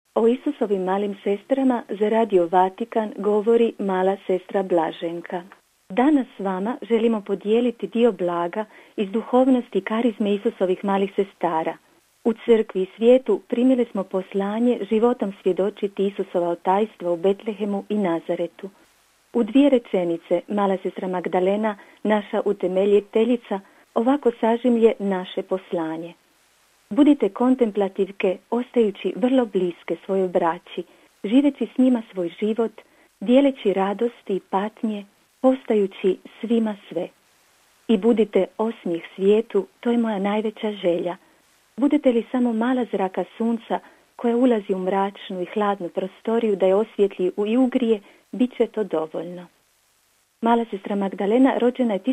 O Isusovim malim sestrama za Radio Vatikan govori mala sestra Blaženka. Danas s vama želimo podijeliti dio blaga iz duhovnosti i karizme Isusovih malih sestara. U crkvi i svijetu primili smo poslanje životom svjedočiti Isusova otajstva u Betlehemu i Nazaretu. U 2 rečenice mala sestra Magdalena, naša utemeljiteljica, ovako sažimlje naše poslanje. Budite kontemplativke, ostajući vrlo bliske svojoj braći, živeći s njima svoj život, dijeleći radosti i patnje, postajući svima sve. I budite osmijeh svijetu, to je moja najveća želja. Budete li samo mala zraka sunca koja ulazi u mračnu i hladnu prostoriju da je osvijetli i ugrije, bit će to dovoljno. Mala sestra Magdalena rođena je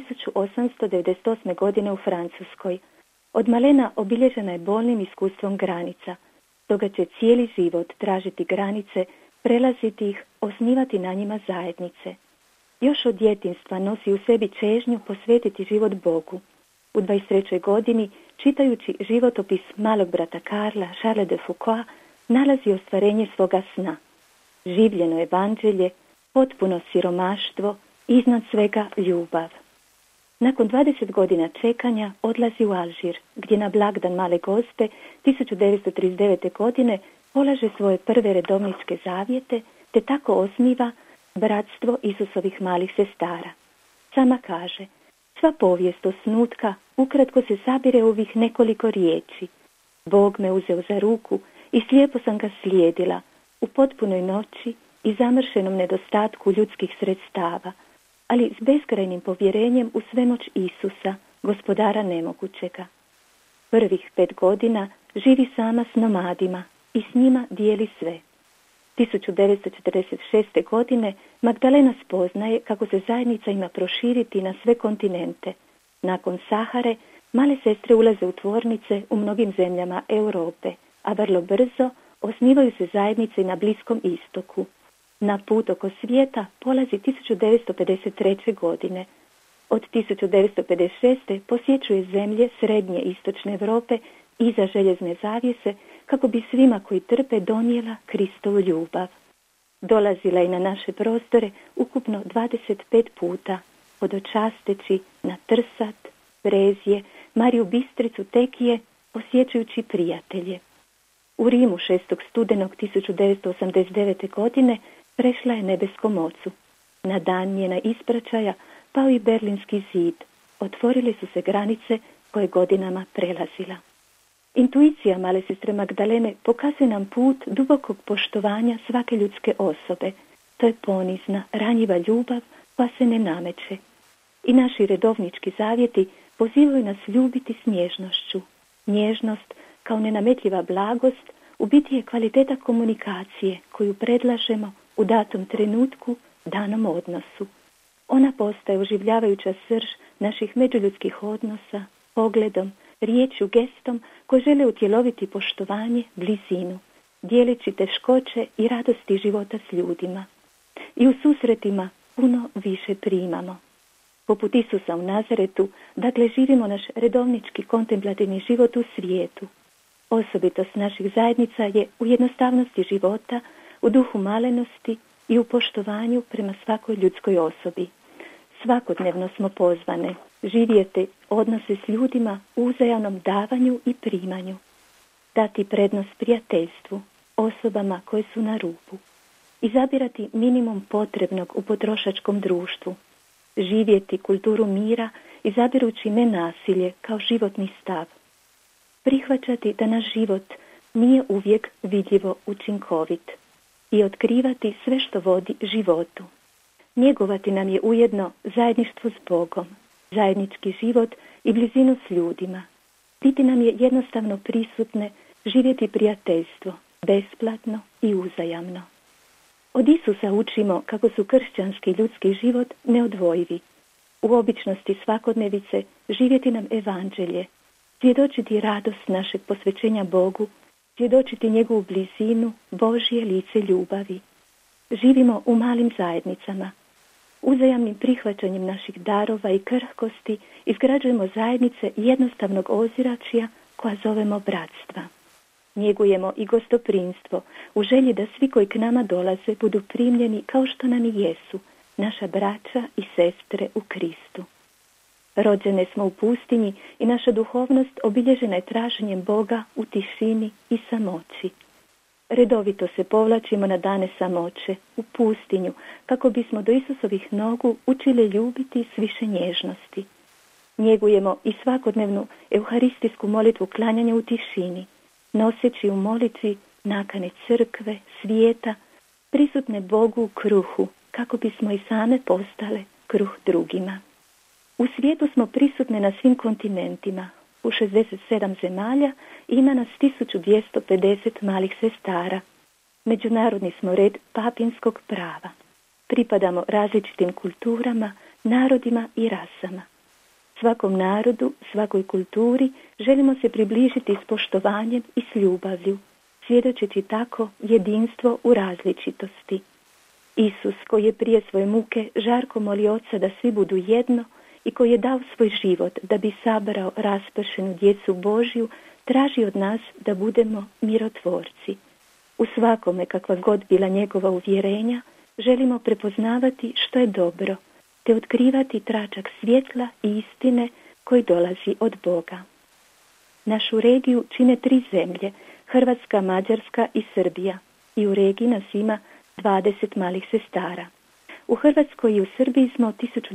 1898. godine u Francuskoj. Od malena obilježena je bolnim iskustvom granica, stoga će cijeli život tražiti granice, prelaziti ih, osnivati na njima zajednice. Još od djetinjstva nosi u sebi čežnju posvetiti život Bogu. U 23. godini, čitajući životopis malog brata Karla, Charles de Foucault, nalazi ostvarenje svoga sna. Življeno evanđelje, potpuno siromaštvo, iznad svega ljubav. Nakon 20 godina čekanja odlazi u Alžir, gdje na blagdan Male Gospe 1939. godine polaže svoje prve redovničke zavjete, te tako osniva Bratstvo Isusovih malih sestara. Sama kaže, sva povijest osnutka ukratko se sabire u ovih nekoliko riječi. Bog me uzeo za ruku i slijepo sam ga slijedila, u potpunoj noći i zamršenom nedostatku ljudskih sredstava, ali s beskrajnim povjerenjem u svemoć Isusa, gospodara nemogućega. Prvih 5 godina živi sama s nomadima i s njima dijeli sve. 1946. godine Magdalena spoznaje kako se zajednica ima proširiti na sve kontinente. Nakon Sahare, male sestre ulaze u tvornice u mnogim zemljama Europe, a vrlo brzo osnivaju se zajednice na Bliskom istoku. Na put oko svijeta polazi 1953. godine. Od 1956. posjećuje zemlje Srednje i Istočne Europe iza željezne zavjese kako bi svima koji trpe donijela Kristovu ljubav. Dolazila je na naše prostore ukupno 25 puta, hodočasteći na Trsat, Brezje, Mariju Bistricu, Tekije, posjećujući prijatelje. U Rimu 6. studenog 1989. godine prešla je nebeskom ocu. Na dan njena ispraćaja pao i Berlinski zid. Otvorile su se granice koje godinama prelazila. Intuicija male sestre Magdalene pokazuje nam put dubokog poštovanja svake ljudske osobe. To je ponizna, ranjiva ljubav koja se ne nameće. I naši redovnički zavjeti pozivaju nas ljubiti s nježnošću. Nježnost kao nenametljiva blagost u biti je kvaliteta komunikacije koju predlažemo u datom trenutku, danom odnosu. Ona postaje oživljavajuća srž naših međuljudskih odnosa, pogledom, riječju, gestom koji žele utjeloviti poštovanje, blizinu, dijeleći teškoće i radosti života s ljudima. I u susretima puno više primamo. Poput Isusa u Nazaretu, dakle živimo naš redovnički kontemplativni život u svijetu. Osobitost naših zajednica je u jednostavnosti života, u duhu malenosti i u poštovanju prema svakoj ljudskoj osobi. Svakodnevno smo pozvane živjeti odnose s ljudima u uzajamnom davanju i primanju. Dati prednost prijateljstvu, osobama koje su na rubu. Izabirati minimum potrebnog u potrošačkom društvu. Živjeti kulturu mira izabirući nenasilje kao životni stav. Prihvaćati da naš život nije uvijek vidljivo učinkovit i otkrivati sve što vodi životu. Njegovati nam je ujedno zajedništvo s Bogom, zajednički život i blizinu s ljudima. Biti nam je jednostavno prisutne živjeti prijateljstvo, besplatno i uzajamno. Od Isusa učimo kako su kršćanski ljudski život neodvojivi. U običnosti svakodnevice živjeti nam evanđelje, svjedočiti radost našeg posvećenja Bogu, svjedočiti njegovu blizinu, Božje lice ljubavi. Živimo u malim zajednicama. Uzajamnim prihvaćanjem naših darova i krhkosti izgrađujemo zajednice jednostavnog ozračja koja zovemo bratstva. Njegujemo i gostoprimstvo u želji da svi koji k nama dolaze budu primljeni kao što nam i jesu, naša braća i sestre u Kristu. Rođene smo u pustinji i naša duhovnost obilježena je traženjem Boga u tišini i samoći. Redovito se povlačimo na dane samoće, u pustinju, kako bismo do Isusovih nogu učili ljubiti s više nježnosti. Njegujemo i svakodnevnu euharistijsku molitvu klanjanja u tišini, noseći u molitvi nakane crkve, svijeta, prisutne Bogu u kruhu, kako bismo i same postale kruh drugima. U svijetu smo prisutne na svim kontinentima. U 67 zemalja ima nas 1250 malih sestara. Međunarodni smo red papinskog prava. Pripadamo različitim kulturama, narodima i rasama. Svakom narodu, svakoj kulturi želimo se približiti s poštovanjem i s ljubavlju, svjedočeći tako jedinstvo u različitosti. Isus, koji je prije svoje muke žarko molio Oca da svi budu jedno i koji je dao svoj život da bi sabrao raspršenu djecu Božju, traži od nas da budemo mirotvorci. U svakome, kakva god bila njegova uvjerenja, želimo prepoznavati što je dobro, te otkrivati tračak svjetla i istine koji dolazi od Boga. Našu regiju čine 3 zemlje, Hrvatska, Mađarska i Srbija, i u regiji nas ima 20 malih sestara. U Hrvatskoj i u Srbiji smo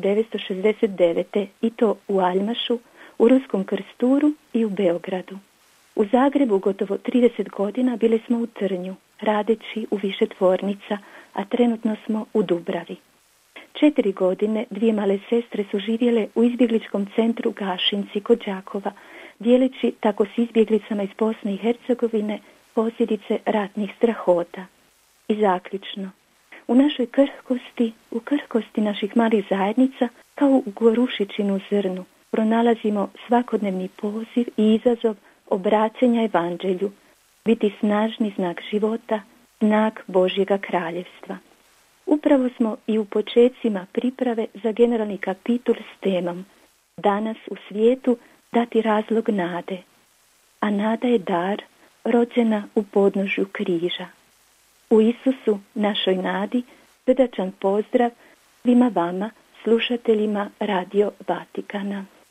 1969. i to u Aljmašu, u Ruskom Krsturu i u Beogradu. U Zagrebu gotovo 30 godina bili smo u Trnju, radeći u više tvornica, a trenutno smo u Dubravi. 4 godine 2 male sestre su živjele u izbjegličkom centru Gašinci kod Đakova, dijeleći tako s izbjeglicama iz Bosne i Hercegovine posljedice ratnih strahota. I zaključno, u našoj krhkosti, u krhkosti naših malih zajednica, kao u gorušičinu zrnu, pronalazimo svakodnevni poziv i izazov obraćanja evanđelju, biti snažni znak života, znak Božjega kraljevstva. Upravo smo i u počecima priprave za generalni kapitul s temom Danas u svijetu dati razlog nade, a nada je dar rođena u podnožju križa. U Isusu, našoj nadi, srdačan pozdrav svima vama, slušateljima Radio Vatikana.